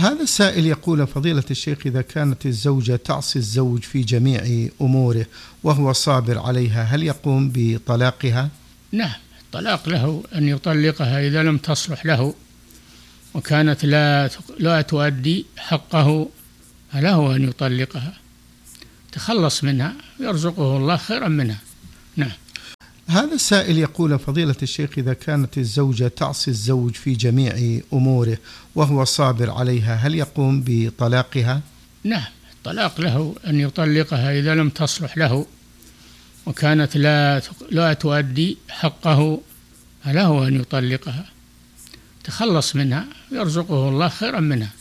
هذا السائل يقول: فضيلة الشيخ، إذا كانت الزوجة تعصي الزوج في جميع أموره وهو صابر عليها، هل يقوم بطلاقها؟ نعم، الطلاق له أن يطلقها إذا لم تصلح له وكانت لا تؤدي حقه، فله أن يطلقها، تخلص منها، يرزقه الله خيرا منها. نعم. هذا السائل يقول: فضيلة الشيخ، إذا كانت الزوجة تعصي الزوج في جميع أموره وهو صابر عليها، هل يقوم بطلاقها؟ نعم، الطلاق له أن يطلقها إذا لم تصلح له وكانت لا تؤدي حقه، فله أن يطلقها، تخلص منها، يرزقه الله خيرا منها.